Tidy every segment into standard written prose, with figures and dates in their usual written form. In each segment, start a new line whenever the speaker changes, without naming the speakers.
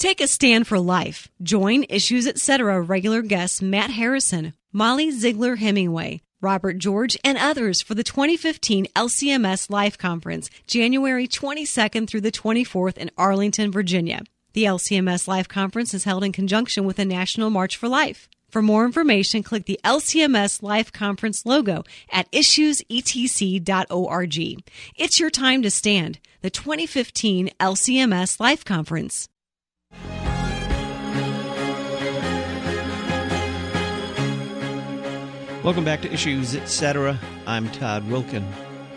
Take a stand for life. Join Issues Etc. regular guests Matt Harrison, Molly Ziegler Hemingway, Robert George, and others for the 2015 LCMS Life Conference, January 22nd through the 24th in Arlington, Virginia. The LCMS Life Conference is held in conjunction with the National March for Life. For more information, click the LCMS Life Conference logo at issuesetc.org. It's your time to stand. The 2015 LCMS Life Conference.
Welcome back to Issues Etc. I'm Todd Wilkin.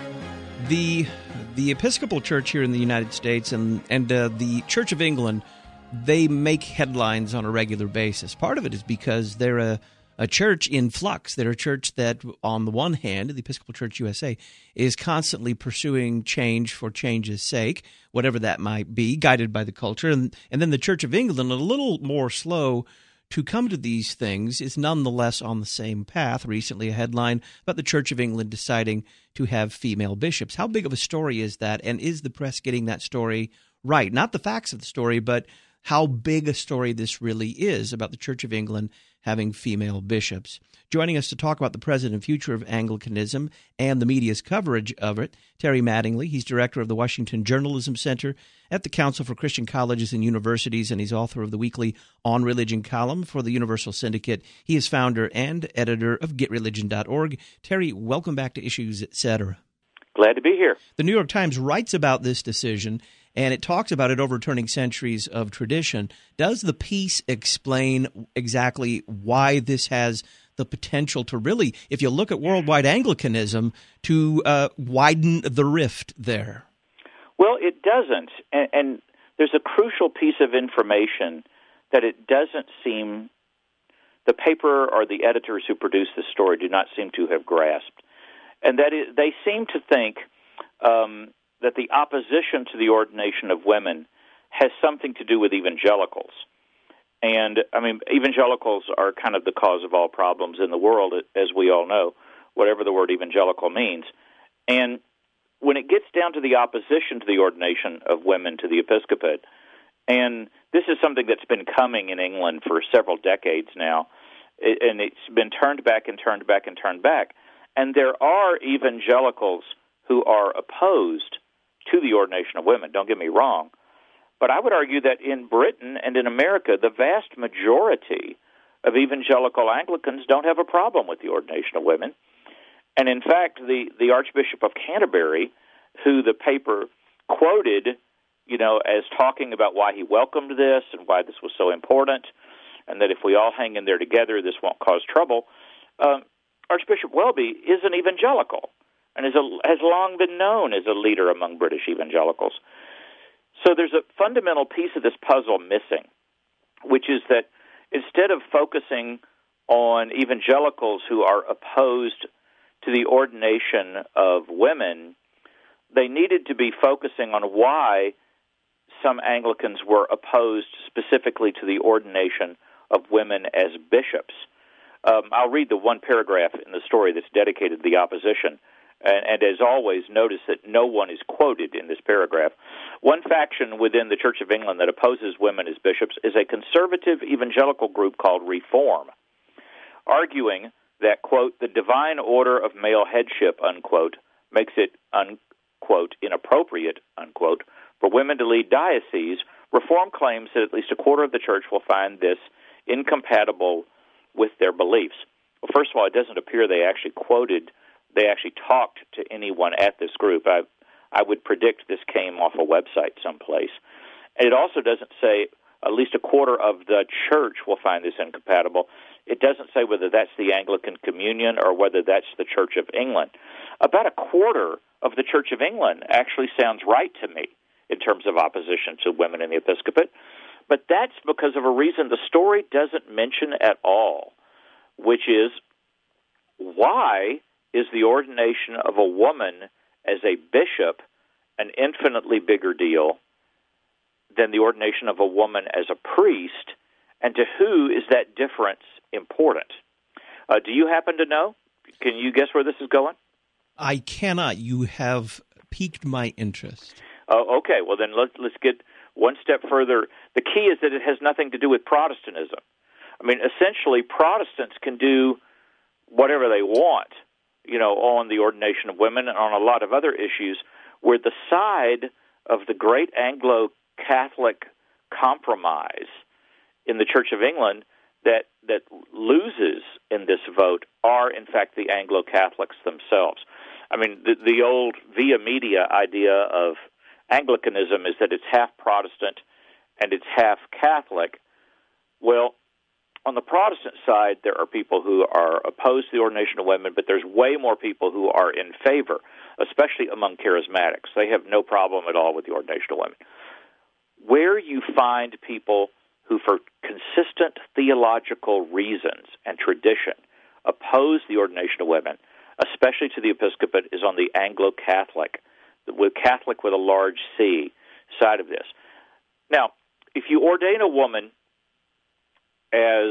The Episcopal Church here in the United States and the Church of England, they make headlines on a regular basis. Part of it is because they're a church in flux. They're a church that, on the one hand, the Episcopal Church USA, is constantly pursuing change for change's sake, whatever that might be, guided by the culture. And then the Church of England, a little more slow to come to these things, is nonetheless on the same path. Recently, a headline about the Church of England deciding to have female bishops. How big of a story is that, and is the press getting that story right? Not the facts of the story, but how big a story this really is about the Church of England having female bishops. Joining us to talk about the present and future of Anglicanism and the media's coverage of it, Terry Mattingly. He's director of the Washington Journalism Center at the Council for Christian Colleges and Universities, and he's author of the weekly On Religion column for the Universal Syndicate. He is founder and editor of GetReligion.org. Terry, welcome back to Issues Etc.
Glad to be here.
The New York Times writes about this decision, and it talks about it overturning centuries of tradition. Does the piece explain exactly why this has the potential to really, if you look at worldwide Anglicanism, to widen the rift there?
Well, it doesn't. And there's a crucial piece of information that it doesn't seem, the paper or the editors who produced this story do not seem to have grasped. And that is, they seem to think that the opposition to the ordination of women has something to do with evangelicals. And, I mean, evangelicals are kind of the cause of all problems in the world, as we all know, whatever the word evangelical means. And when it gets down to the opposition to the ordination of women to the episcopate, and this is something that's been coming in England for several decades now, and it's been turned back and turned back and turned back. And there are evangelicals who are opposed to the ordination of women, don't get me wrong. But I would argue that in Britain and in America, the vast majority of evangelical Anglicans don't have a problem with the ordination of women. And in fact, the Archbishop of Canterbury, who the paper quoted, as talking about why he welcomed this and why this was so important, and that if we all hang in there together, this won't cause trouble, Archbishop Welby is an evangelical and has long been known as a leader among British evangelicals. So there's a fundamental piece of this puzzle missing, which is that instead of focusing on evangelicals who are opposed to the ordination of women, they needed to be focusing on why some Anglicans were opposed specifically to the ordination of women as bishops. I'll read the one paragraph in the story that's dedicated to the opposition. And as always, notice that no one is quoted in this paragraph. One faction within the Church of England that opposes women as bishops is a conservative evangelical group called Reform, arguing that, quote, the divine order of male headship, unquote, makes it, unquote, inappropriate, unquote, for women to lead dioceses. Reform claims that at least a quarter of the church will find this incompatible with their beliefs. Well, first of all, it doesn't appear they actually talked to anyone at this group. I would predict this came off a website someplace. And it also doesn't say at least a quarter of the church will find this incompatible. It doesn't say whether that's the Anglican Communion or whether that's the Church of England. About a quarter of the Church of England actually sounds right to me in terms of opposition to women in the episcopate. But that's because of a reason the story doesn't mention at all, which is why is the ordination of a woman as a bishop an infinitely bigger deal than the ordination of a woman as a priest, and to who is that difference important? Do you happen to know? Can you guess where this is going?
I cannot. You have piqued my interest.
Oh, okay. Well, then let's get one step further. The key is that it has nothing to do with Protestantism. I mean, essentially, Protestants can do whatever they want, on the ordination of women and on a lot of other issues, where the side of the great Anglo-Catholic compromise in the Church of England that loses in this vote are, in fact, the Anglo-Catholics themselves. I mean, the old via media idea of Anglicanism is that it's half Protestant and it's half Catholic. Well, on the Protestant side, there are people who are opposed to the ordination of women, but there's way more people who are in favor, especially among charismatics. They have no problem at all with the ordination of women. Where you find people who, for consistent theological reasons and tradition, oppose the ordination of women, especially to the episcopate, is on the Anglo-Catholic, with Catholic with a large C side of this. Now, if you ordain a woman as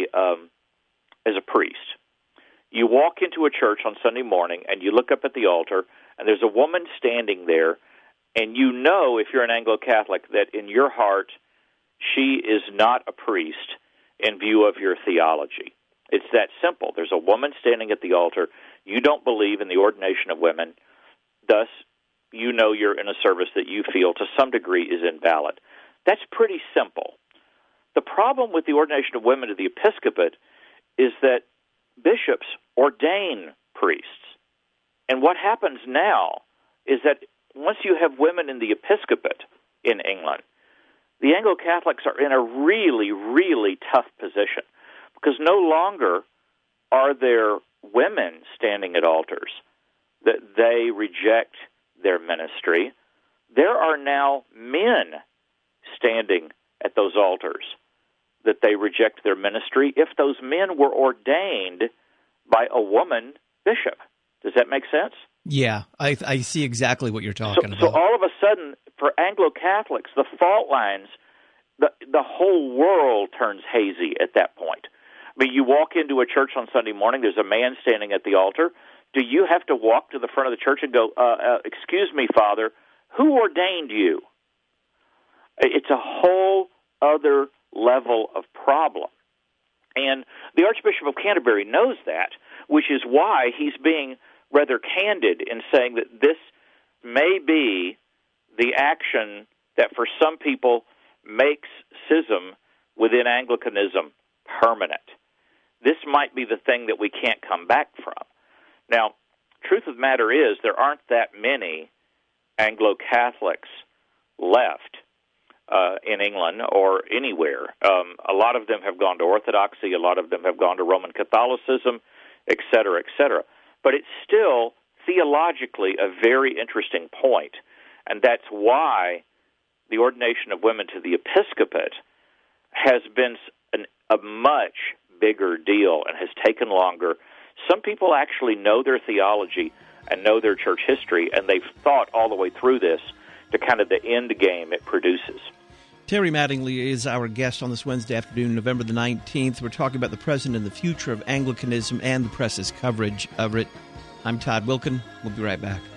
a priest, you walk into a church on Sunday morning and you look up at the altar and there's a woman standing there, and you know, if you're an Anglo-Catholic, that in your heart she is not a priest in view of your theology. It's that simple. There's a woman standing at the altar. You don't believe in the ordination of women. Thus, you know you're in a service that you feel to some degree is invalid. That's pretty simple. The problem with the ordination of women to the episcopate is that bishops ordain priests. And what happens now is that once you have women in the episcopate in England, the Anglo-Catholics are in a really, really tough position, because no longer are there women standing at altars that they reject their ministry. There are now men standing at those altars that they reject their ministry if those men were ordained by a woman bishop. Does that make sense?
Yeah, I see exactly what you're talking about.
So all of a sudden, for Anglo-Catholics, the fault lines, the whole world turns hazy at that point. I mean, you walk into a church on Sunday morning, there's a man standing at the altar. Do you have to walk to the front of the church and go, excuse me, Father, who ordained you? It's a whole other level of problem. And the Archbishop of Canterbury knows that, which is why he's being rather candid in saying that this may be the action that for some people makes schism within Anglicanism permanent. This might be the thing that we can't come back from. Now, truth of the matter is there aren't that many Anglo-Catholics left in England or anywhere. A lot of them have gone to Orthodoxy, a lot of them have gone to Roman Catholicism, et cetera, et cetera. But it's still theologically a very interesting point, and that's why the ordination of women to the episcopate has been a much bigger deal and has taken longer. Some people actually know their theology and know their church history, and they've thought all the way through this to kind of the end game it produces.
Terry Mattingly is our guest on this Wednesday afternoon, November the 19th. We're talking about the present and the future of Anglicanism and the press's coverage of it. I'm Todd Wilken. We'll be right back.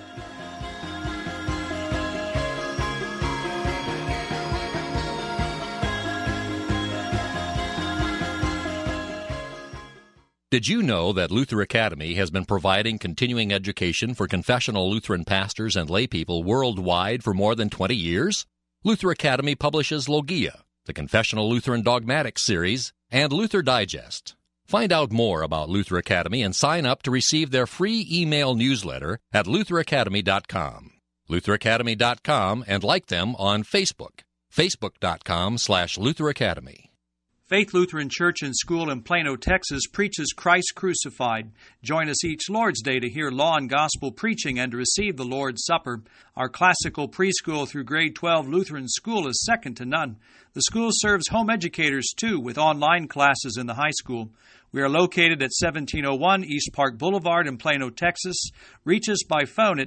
Did you know that Luther Academy has been providing continuing education for confessional Lutheran pastors and laypeople worldwide for more than 20 years? Luther Academy publishes Logia, the Confessional Lutheran Dogmatics series, and Luther Digest. Find out more about Luther Academy and sign up to receive their free email newsletter at lutheracademy.com. lutheracademy.com, and like them on Facebook, facebook.com/Luther Academy.
Faith Lutheran Church and School in Plano, Texas preaches Christ crucified. Join us each Lord's Day to hear law and gospel preaching and to receive the Lord's Supper. Our classical preschool through grade 12 Lutheran school is second to none. The school serves home educators, too, with online classes in the high school. We are located at 1701 East Park Boulevard in Plano, Texas. Reach us by phone at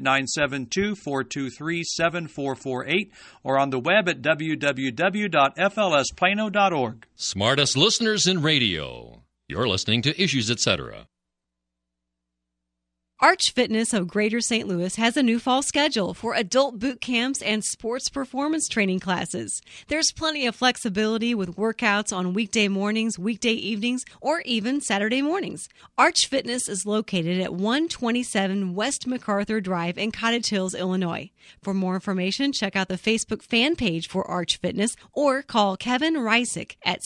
972-423-7448 or on the web at www.flsplano.org.
Smartest listeners in radio. You're listening to Issues, Etc.
Arch Fitness of Greater St. Louis has a new fall schedule for adult boot camps and sports performance training classes. There's plenty of flexibility with workouts on weekday mornings, weekday evenings, or even Saturday mornings. Arch Fitness is located at 127 West MacArthur Drive in Cottage Hills, Illinois. For more information, check out the Facebook fan page for Arch Fitness or call Kevin Reisick at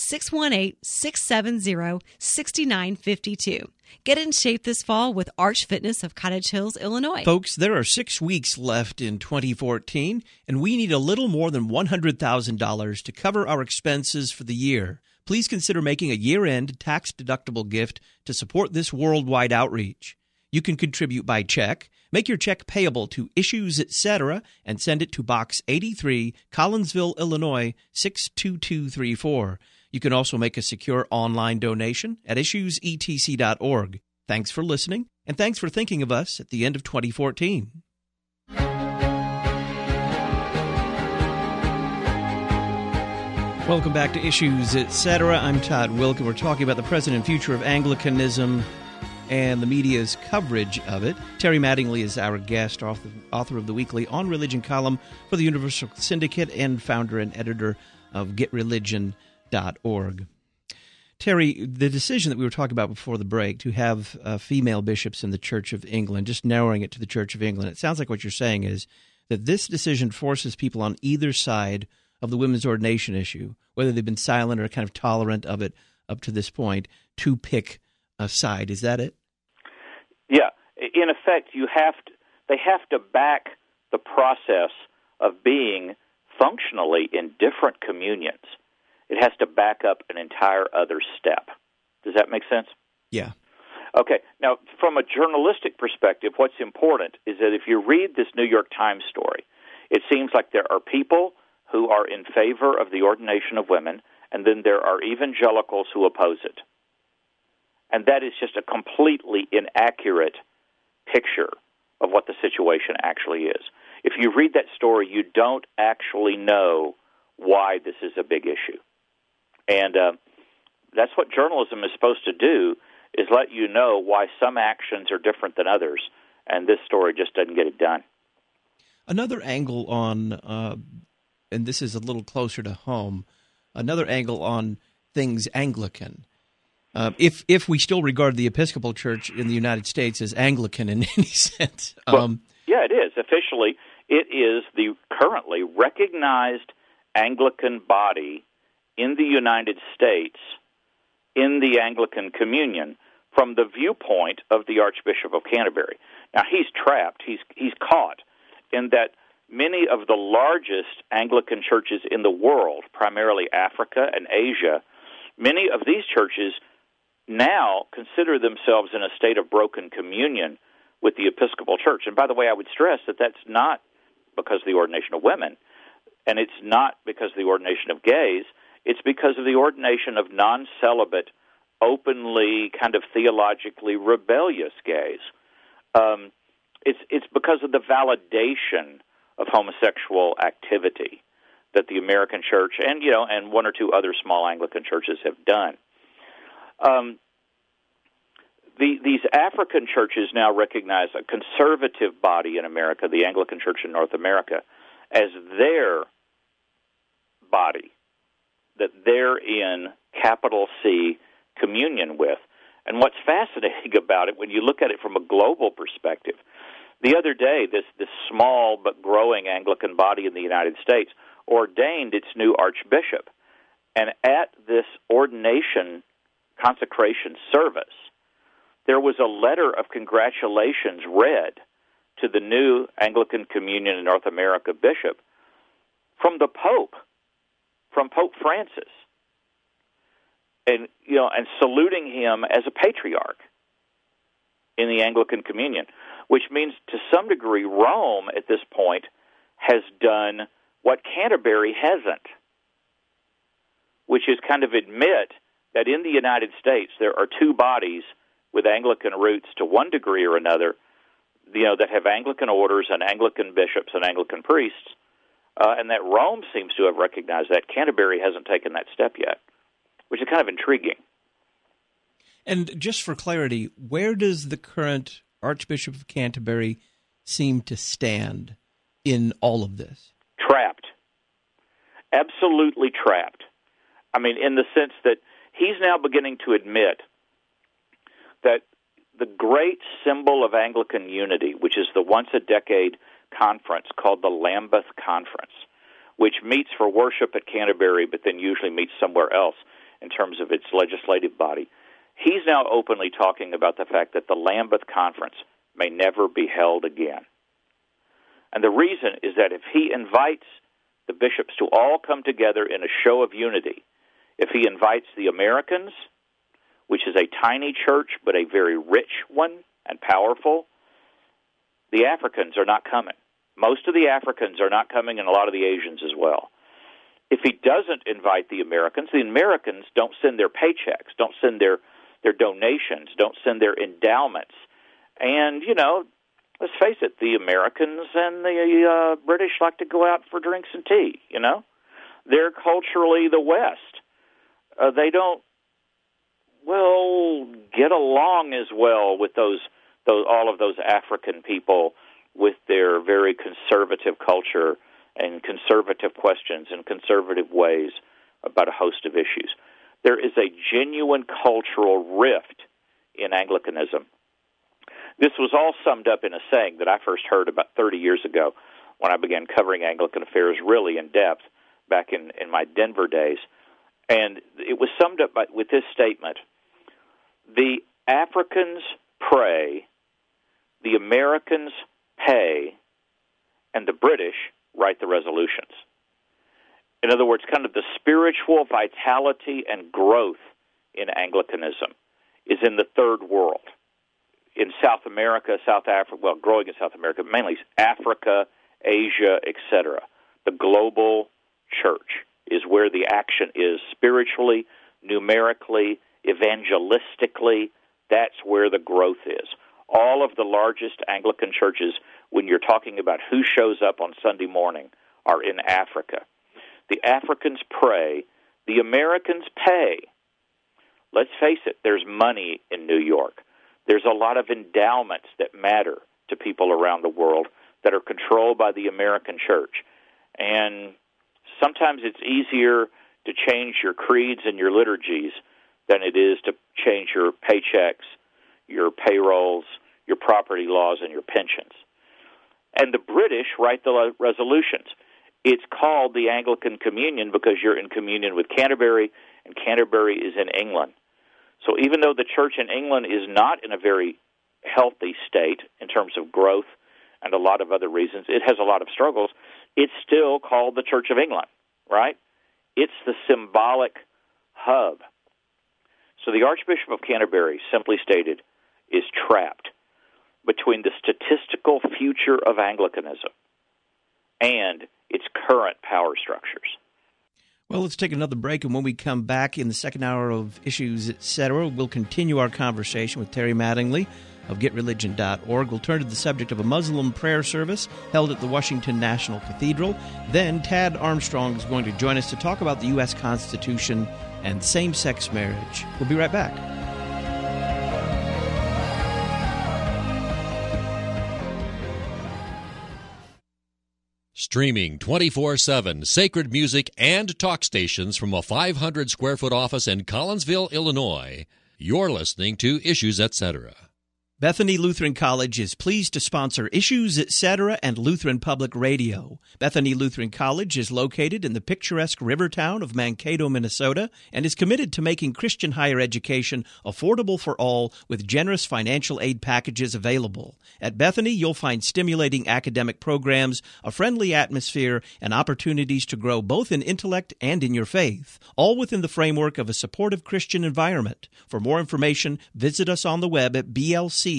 618-670-6952. Get in shape this fall with Arch Fitness of Cottage Hills, Illinois.
Folks, there are 6 weeks left in 2014, and we need a little more than $100,000 to cover our expenses for the year. Please consider making a year-end tax-deductible gift to support this worldwide outreach. You can contribute by check. Make your check payable to Issues Etc. and send it to Box 83, Collinsville, Illinois, 62234. You can also make a secure online donation at issuesetc.org. Thanks for listening, and thanks for thinking of us at the end of 2014. Welcome back to Issues Etc. I'm Todd Wilken. We're talking about the present and future of Anglicanism and the media's coverage of it. Terry Mattingly is our guest, author of the weekly On Religion column for the Universal Syndicate and founder and editor of GetReligion.org. Terry, the decision that we were talking about before the break to have female bishops in the Church of England, just narrowing it to the Church of England, it sounds like what you're saying is that this decision forces people on either side of the women's ordination issue, whether they've been silent or kind of tolerant of it up to this point, to pick a side. Is that it?
Yeah. In effect, they have to back the process of being functionally in different communions. It has to back up an entire other step. Does that make sense?
Yeah.
Okay. Now, from a journalistic perspective, what's important is that if you read this New York Times story, it seems like there are people who are in favor of the ordination of women, and then there are evangelicals who oppose it. And that is just a completely inaccurate picture of what the situation actually is. If you read that story, you don't actually know why this is a big issue. And that's what journalism is supposed to do, is let you know why some actions are different than others, and this story just doesn't get it done.
Another angle on, and this is a little closer to home, another angle on things Anglican. If we still regard the Episcopal Church in the United States as Anglican in any sense.
Yeah, it is. Officially, it is the currently recognized Anglican body in the United States in the Anglican Communion from the viewpoint of the Archbishop of Canterbury. Now, he's trapped. He's caught in that many of the largest Anglican churches in the world, primarily Africa and Asia, many of these churches now consider themselves in a state of broken communion with the Episcopal Church. And by the way, I would stress that that's not because of the ordination of women, and it's not because of the ordination of gays. It's because of the ordination of non-celibate, openly kind of theologically rebellious gays. It's because of the validation of homosexual activity that the American Church and one or two other small Anglican churches have done. These African churches now recognize a conservative body in America, the Anglican Church in North America, as their body that they're in capital C communion with. And what's fascinating about it, when you look at it from a global perspective, the other day, this small but growing Anglican body in the United States ordained its new archbishop. And at this ordination consecration service, there was a letter of congratulations read to the new Anglican Communion in North America bishop from the Pope, from Pope Francis, and saluting him as a patriarch in the Anglican Communion, which means to some degree Rome at this point has done what Canterbury hasn't, which is kind of admit that in the United States there are two bodies with Anglican roots to one degree or another, that have Anglican orders and Anglican bishops and Anglican priests, and that Rome seems to have recognized that. Canterbury hasn't taken that step yet, which is kind of intriguing.
And just for clarity, where does the current Archbishop of Canterbury seem to stand in all of this?
Trapped. Absolutely trapped. I mean, in the sense that he's now beginning to admit that the great symbol of Anglican unity, which is the once-a-decade conference called the Lambeth Conference, which meets for worship at Canterbury but then usually meets somewhere else in terms of its legislative body, he's now openly talking about the fact that the Lambeth Conference may never be held again. And the reason is that if he invites the bishops to all come together in a show of unity, if he invites the Americans, which is a tiny church but a very rich one and powerful, the Africans are not coming. Most of the Africans are not coming, and a lot of the Asians as well. If he doesn't invite the Americans don't send their paychecks, don't send their donations, don't send their endowments. And, let's face it, the Americans and the British like to go out for drinks and tea, They're culturally the West. They don't, get along as well with all of those African people with their very conservative culture and conservative questions and conservative ways about a host of issues. There is a genuine cultural rift in Anglicanism. This was all summed up in a saying that I first heard about 30 years ago when I began covering Anglican affairs really in depth back in my Denver days. And it was summed up with this statement: the Africans pray, the Americans pay, and the British write the resolutions. In other words, kind of the spiritual vitality and growth in Anglicanism is in the third world. In South America, South Africa, growing in South America, mainly Africa, Asia, etc. The global church is where the action is spiritually, numerically, evangelistically. That's where the growth is. All of the largest Anglican churches, when you're talking about who shows up on Sunday morning, are in Africa. The Africans pray. The Americans pay. Let's face it, there's money in New York. There's a lot of endowments that matter to people around the world that are controlled by the American church. And sometimes it's easier to change your creeds and your liturgies than it is to change your paychecks, your payrolls, your property laws, and your pensions. And the British write the resolutions. It's called the Anglican Communion because you're in communion with Canterbury, and Canterbury is in England. So even though the church in England is not in a very healthy state in terms of growth and a lot of other reasons, it has a lot of struggles, it's still called the Church of England, right? It's the symbolic hub. So the Archbishop of Canterbury, simply stated, is trapped between the statistical future of Anglicanism and its current power structures.
Well, let's take another break, and when we come back in the second hour of Issues, Etc., we'll continue our conversation with Terry Mattingly of GetReligion.org. We'll turn to the subject of a Muslim prayer service held at the Washington National Cathedral. Then Tad Armstrong is going to join us to talk about the U.S. Constitution and same-sex marriage. We'll be right back.
Streaming 24/7 sacred music and talk stations from a 500-square-foot office in Collinsville, Illinois. You're listening to Issues, Etc.
Bethany Lutheran College is pleased to sponsor Issues, Etc. and Lutheran Public Radio. Bethany Lutheran College is located in the picturesque river town of Mankato, Minnesota, and is committed to making Christian higher education affordable for all with generous financial aid packages available. At Bethany, you'll find stimulating academic programs, a friendly atmosphere, and opportunities to grow both in intellect and in your faith, all within the framework of a supportive Christian environment. For more information, visit us on the web at blc.edu.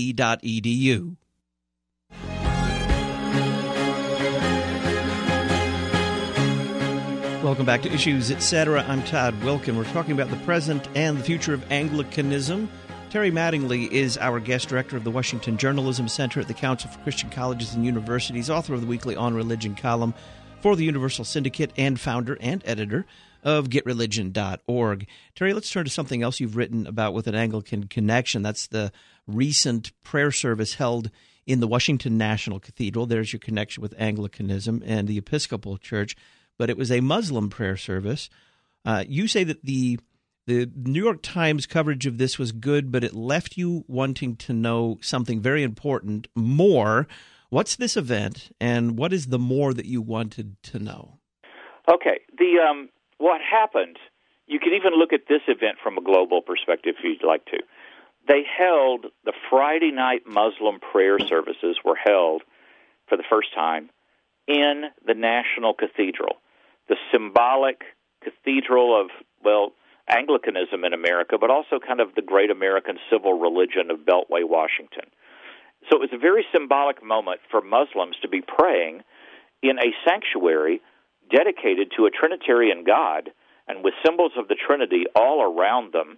Welcome back to Issues, Etc. I'm Todd Wilkin. We're talking about the present and the future of Anglicanism. Terry Mattingly is our guest director of the Washington Journalism Center at the Council for Christian Colleges and Universities, author of the weekly On Religion column for the Universal Syndicate, and founder and editor of GetReligion.org. Terry, let's turn to something else you've written about with an Anglican connection. That's the recent prayer service held in the Washington National Cathedral. There's your connection with Anglicanism and the Episcopal Church, but it was a Muslim prayer service. You say that the New York Times coverage of this was good, but it left you wanting to know something very important, more. What's this event, and what is the more that you wanted to know?
Okay. What happened, you can even look at this event from a global perspective if you'd like to. They held, the Friday night Muslim prayer services were held for the first time in the National Cathedral, the symbolic cathedral of, well, Anglicanism in America, but also kind of the great American civil religion of Beltway, Washington. So it was a very symbolic moment for Muslims to be praying in a sanctuary dedicated to a Trinitarian God and with symbols of the Trinity all around them,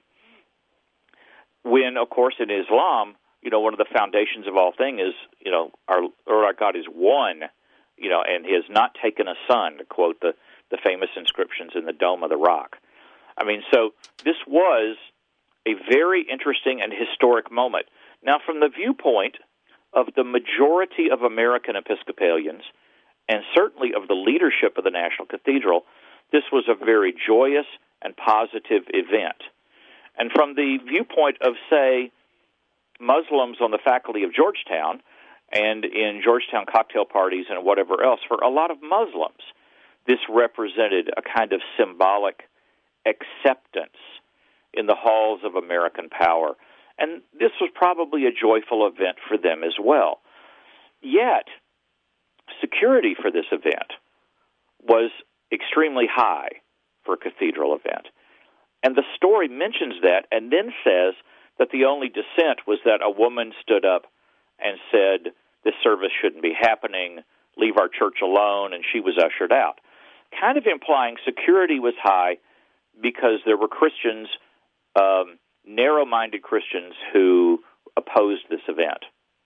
when, of course, in Islam, one of the foundations of all things is, our God is one, and he has not taken a son, to quote the famous inscriptions in the Dome of the Rock. I mean, so this was a very interesting and historic moment. Now, from the viewpoint of the majority of American Episcopalians, and certainly of the leadership of the National Cathedral, this was a very joyous and positive event. And from the viewpoint of, say, Muslims on the faculty of Georgetown and in Georgetown cocktail parties and whatever else, for a lot of Muslims, this represented a kind of symbolic acceptance in the halls of American power. And this was probably a joyful event for them as well. Yet, security for this event was extremely high for a cathedral event. And the story mentions that and then says that the only dissent was that a woman stood up and said, this service shouldn't be happening, leave our church alone, and she was ushered out. Kind of implying security was high because there were Christians, narrow-minded Christians, who opposed this event.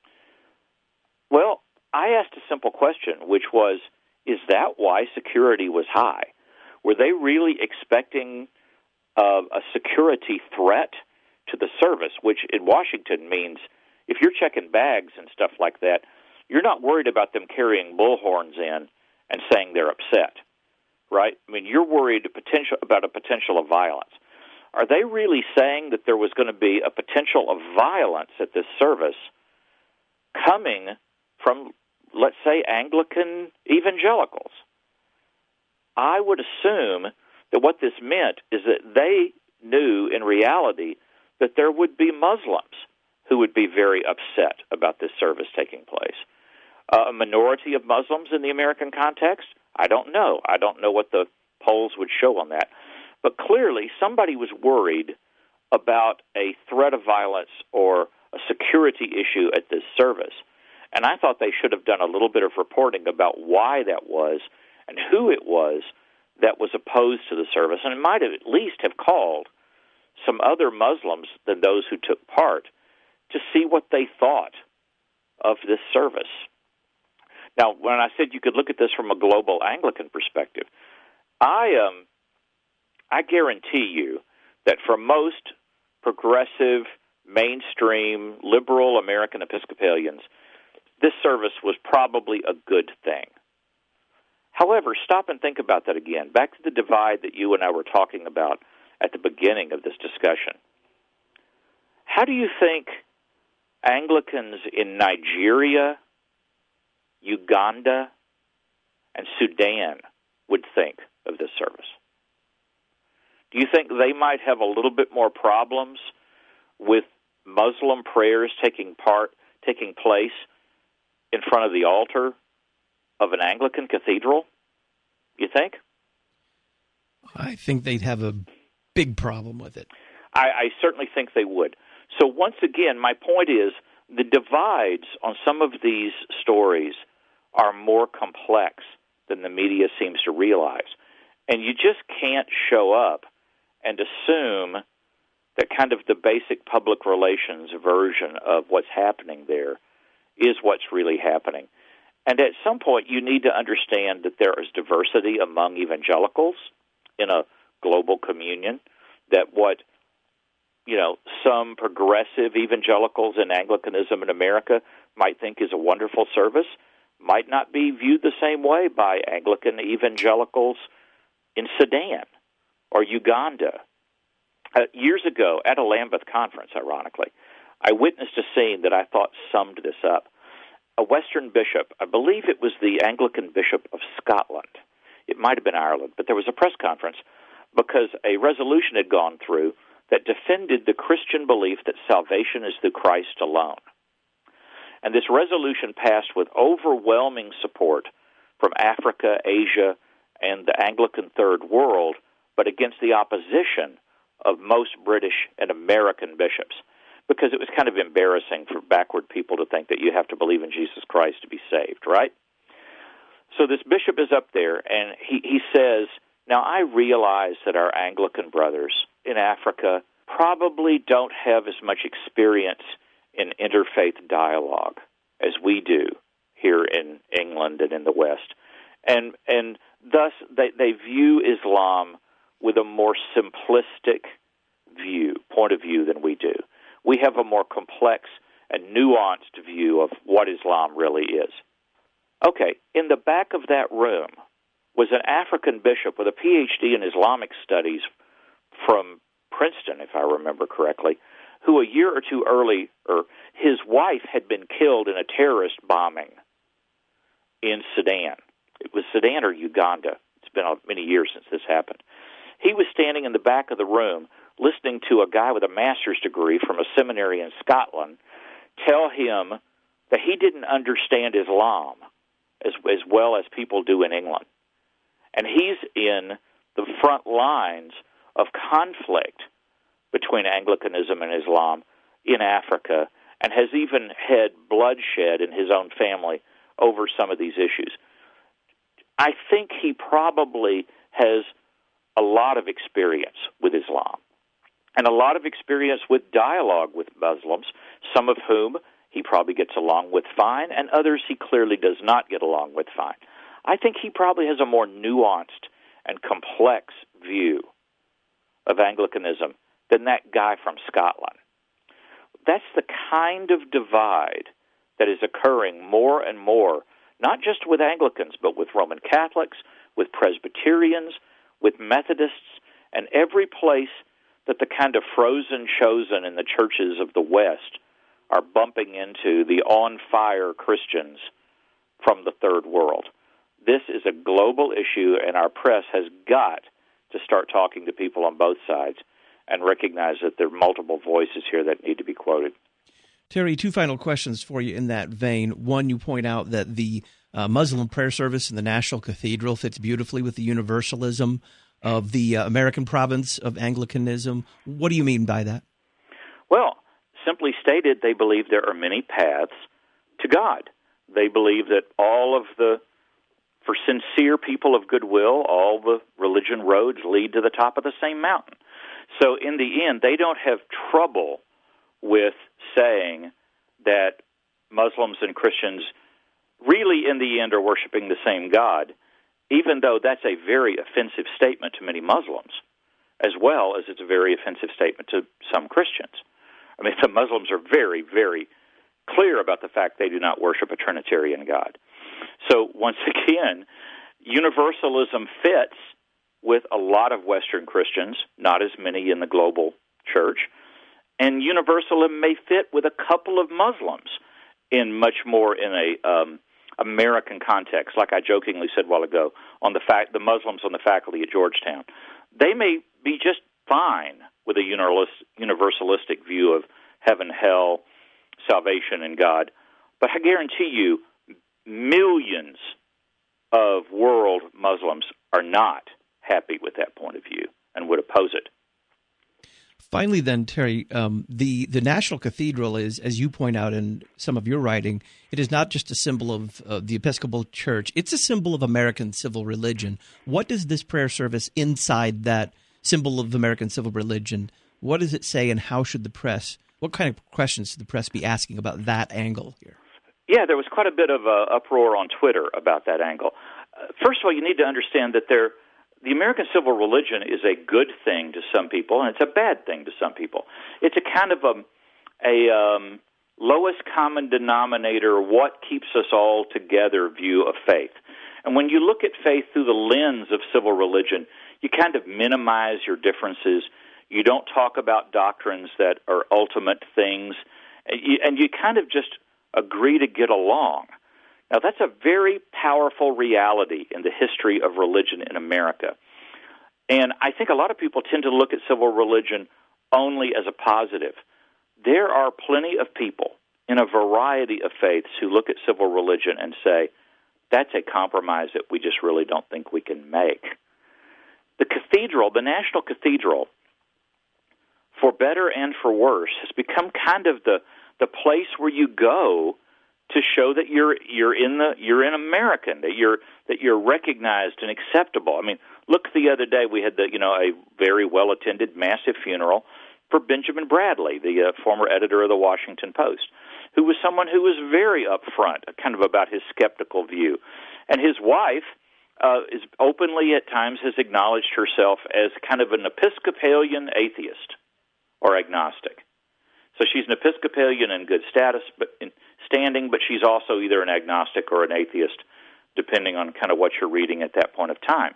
Well, I asked a simple question, which was, is that why security was high? Were they really expecting a security threat to the service, which in Washington means if you're checking bags and stuff like that, you're not worried about them carrying bullhorns in and saying they're upset, right? I mean, you're worried about a potential of violence. Are they really saying that there was going to be a potential of violence at this service coming from, let's say, Anglican evangelicals? I would assume that what this meant is that they knew in reality that there would be Muslims who would be very upset about this service taking place. A minority of Muslims in the American context? I don't know. I don't know what the polls would show on that. But clearly somebody was worried about a threat of violence or a security issue at this service. And I thought they should have done a little bit of reporting about why that was and who it was that was opposed to the service. And it might have at least have called some other Muslims than those who took part to see what they thought of this service. Now, when I said you could look at this from a global Anglican perspective, I guarantee you that for most progressive, mainstream, liberal American Episcopalians, this service was probably a good thing. However, stop and think about that again. Back to the divide that you and I were talking about at the beginning of this discussion. How do you think Anglicans in Nigeria, Uganda, and Sudan would think of this service? Do you think they might have a little bit more problems with Muslim prayers taking place in front of the altar of an Anglican cathedral, you think?
I think they'd have a big problem with it.
I certainly think they would. So once again, my point is the divides on some of these stories are more complex than the media seems to realize. And you just can't show up and assume that kind of the basic public relations version of what's happening there is what's really happening. And at some point, you need to understand that there is diversity among evangelicals in a global communion, that what some progressive evangelicals in Anglicanism in America might think is a wonderful service might not be viewed the same way by Anglican evangelicals in Sudan or Uganda. Years ago, at a Lambeth conference, ironically, I witnessed a scene that I thought summed this up. A Western bishop, I believe it was the Anglican Bishop of Scotland, it might have been Ireland, but there was a press conference because a resolution had gone through that defended the Christian belief that salvation is through Christ alone. And this resolution passed with overwhelming support from Africa, Asia, and the Anglican Third World, but against the opposition of most British and American bishops, because it was kind of embarrassing for backward people to think that you have to believe in Jesus Christ to be saved, right? So this bishop is up there, and he says, now I realize that our Anglican brothers in Africa probably don't have as much experience in interfaith dialogue as we do here in England and in the West. And thus they view Islam with a more simplistic point of view than we do. We have a more complex and nuanced view of what Islam really is. Okay, in the back of that room was an African bishop with a PhD in Islamic studies from Princeton, if I remember correctly, who a year or two earlier, his wife had been killed in a terrorist bombing in Sudan. It was Sudan or Uganda. It's been many years since this happened. He was standing in the back of the room listening to a guy with a master's degree from a seminary in Scotland tell him that he didn't understand Islam as well as people do in England. And he's in the front lines of conflict between Anglicanism and Islam in Africa, and has even had bloodshed in his own family over some of these issues. I think he probably has a lot of experience with Islam and a lot of experience with dialogue with Muslims, some of whom he probably gets along with fine, and others he clearly does not get along with fine. I think he probably has a more nuanced and complex view of Anglicanism than that guy from Scotland. That's the kind of divide that is occurring more and more, not just with Anglicans, but with Roman Catholics, with Presbyterians, with Methodists, and every place that the kind of frozen chosen in the churches of the West are bumping into the on-fire Christians from the Third World. This is a global issue, and our press has got to start talking to people on both sides and recognize that there are multiple voices here that need to be quoted.
Terry, two final questions for you in that vein. One, you point out that the Muslim prayer service in the National Cathedral fits beautifully with the universalism of the American province of Anglicanism. What do you mean by that?
Well, simply stated, they believe there are many paths to God. They believe that for sincere people of goodwill, all the religion roads lead to the top of the same mountain. So in the end, they don't have trouble with saying that Muslims and Christians really in the end are worshiping the same God, even though that's a very offensive statement to many Muslims, as well as it's a very offensive statement to some Christians. I mean, the Muslims are very, very clear about the fact they do not worship a Trinitarian God. So once again, universalism fits with a lot of Western Christians, not as many in the global church, and universalism may fit with a couple of Muslims in much more in a American context, like I jokingly said a while ago, on the Muslims on the faculty at Georgetown. They may be just fine with a universalistic view of heaven, hell, salvation, and God, but I guarantee you millions of world Muslims are not happy with that point of view and would oppose it.
Finally, then, Terry, the National Cathedral is, as you point out in some of your writing, it is not just a symbol of the Episcopal Church. It's a symbol of American civil religion. What does this prayer service inside that symbol of American civil religion, what does it say, and how should the press, what kind of questions should the press be asking about that angle here?
Yeah, there was quite a bit of uproar on Twitter about that angle. First of all, you need to understand that the American civil religion is a good thing to some people, and it's a bad thing to some people. It's a kind of a lowest common denominator, what keeps us all together view of faith. And when you look at faith through the lens of civil religion, you kind of minimize your differences. You don't talk about doctrines that are ultimate things, and you kind of just agree to get along. Now, that's a very powerful reality in the history of religion in America. And I think a lot of people tend to look at civil religion only as a positive. There are plenty of people in a variety of faiths who look at civil religion and say, that's a compromise that we just really don't think we can make. The cathedral, the National Cathedral, for better and for worse, has become kind of the place where you go to show that you're an American, that you're recognized and acceptable. I mean, look, the other day we had a very well attended, massive funeral for Benjamin Bradley, the former editor of the Washington Post, who was someone who was very upfront, kind of about his skeptical view, and his wife is openly at times has acknowledged herself as kind of an Episcopalian atheist or agnostic. So she's an Episcopalian in good status, but in standing, but she's also either an agnostic or an atheist, depending on kind of what you're reading at that point of time.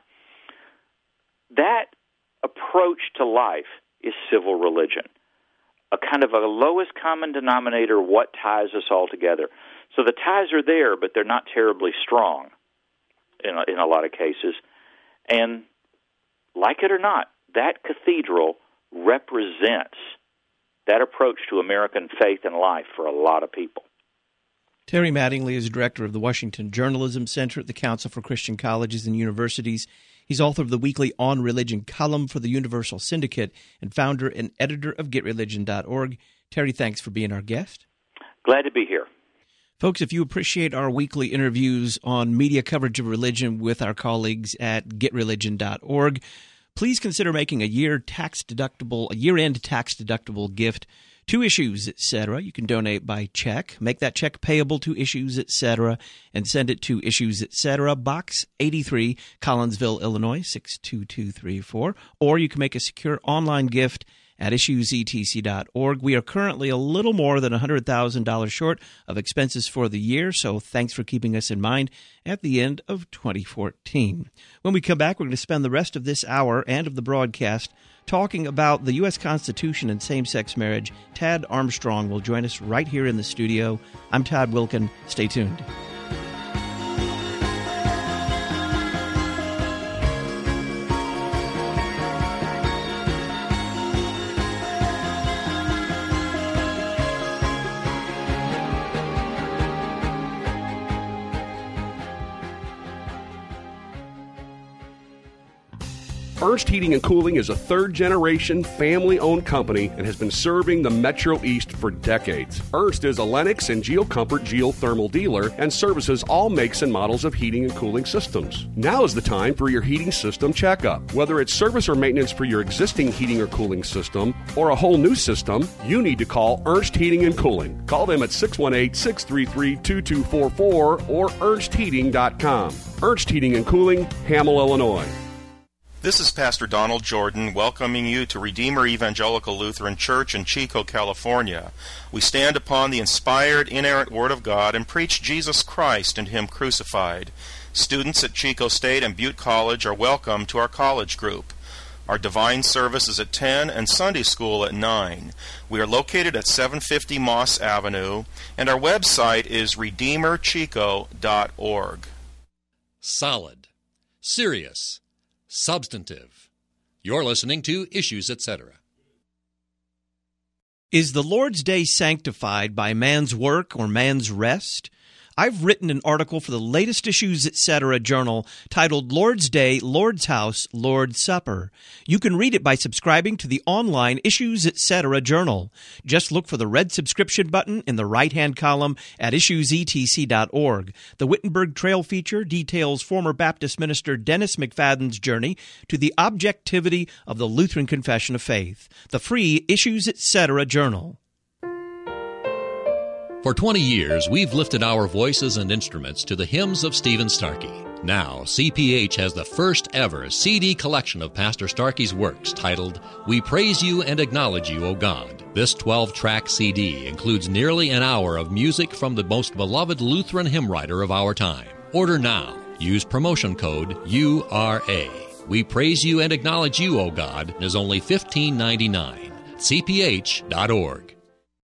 That approach to life is civil religion, a kind of a lowest common denominator, what ties us all together. So the ties are there, but they're not terribly strong in a lot of cases. And like it or not, that cathedral represents that approach to American faith and life for a lot of people.
Terry Mattingly is director of the Washington Journalism Center at the Council for Christian Colleges and Universities. He's author of the weekly On Religion column for the Universal Syndicate and founder and editor of GetReligion.org. Terry, thanks for being our guest.
Glad to be here.
Folks, if you appreciate our weekly interviews on media coverage of religion with our colleagues at GetReligion.org, please consider making a year-end tax-deductible gift to Issues, Etc. You can donate by check. Make that check payable to Issues, Etc. and send it to Issues, Etc., Box 83, Collinsville, Illinois, 62234. Or you can make a secure online gift at issuesetc.org. We are currently a little more than $100,000 short of expenses for the year, so thanks for keeping us in mind at the end of 2014. When we come back, we're going to spend the rest of this hour and of the broadcast talking about the U.S. Constitution and same-sex marriage. Tad Armstrong will join us right here in the studio. I'm Todd Wilken. Stay tuned.
Ernst Heating and Cooling is a third-generation, family-owned company and has been serving the Metro East for decades. Ernst is a Lennox and GeoComfort geothermal dealer and services all makes and models of heating and cooling systems. Now is the time for your heating system checkup. Whether it's service or maintenance for your existing heating or cooling system or a whole new system, you need to call Ernst Heating and Cooling. Call them at 618-633-2244 or ernstheating.com. Ernst Heating and Cooling, Hamel, Illinois.
This is Pastor Donald Jordan welcoming you to Redeemer Evangelical Lutheran Church in Chico, California. We stand upon the inspired, inerrant Word of God and preach Jesus Christ and Him crucified. Students at Chico State and Butte College are welcome to our college group. Our divine service is at 10 and Sunday school at 9. We are located at 750 Moss Avenue, and our website is redeemerchico.org.
Solid. Serious. Substantive. You're listening to Issues, Etc.
Is the Lord's Day sanctified by man's work or man's rest? I've written an article for the latest Issues, Etc. journal titled Lord's Day, Lord's House, Lord's Supper. You can read it by subscribing to the online Issues, Etc. journal. Just look for the red subscription button in the right-hand column at issuesetc.org. The Wittenberg Trail feature details former Baptist minister Dennis McFadden's journey to the objectivity of the Lutheran Confession of Faith. The free Issues, Etc. journal.
For 20 years, we've lifted our voices and instruments to the hymns of Stephen Starkey. Now, CPH has the first ever CD collection of Pastor Starkey's works titled, We Praise You and Acknowledge You, O God. This 12-track CD includes nearly an hour of music from the most beloved Lutheran hymn writer of our time. Order now. Use promotion code URA. We Praise You and Acknowledge You, O God is only $15.99. CPH.org.